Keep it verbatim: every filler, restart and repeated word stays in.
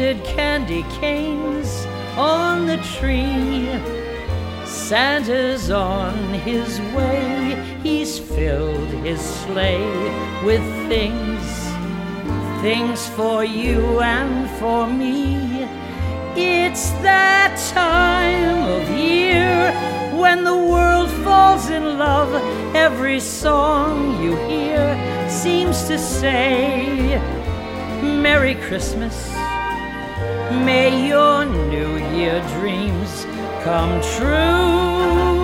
painted candy canes on the tree. Santa's on his way, he's filled his sleigh with things, things for you and for me. It's that time of year when the world falls in love. Every song you hear seems to say, Merry Christmas, may your New Year dreams come true.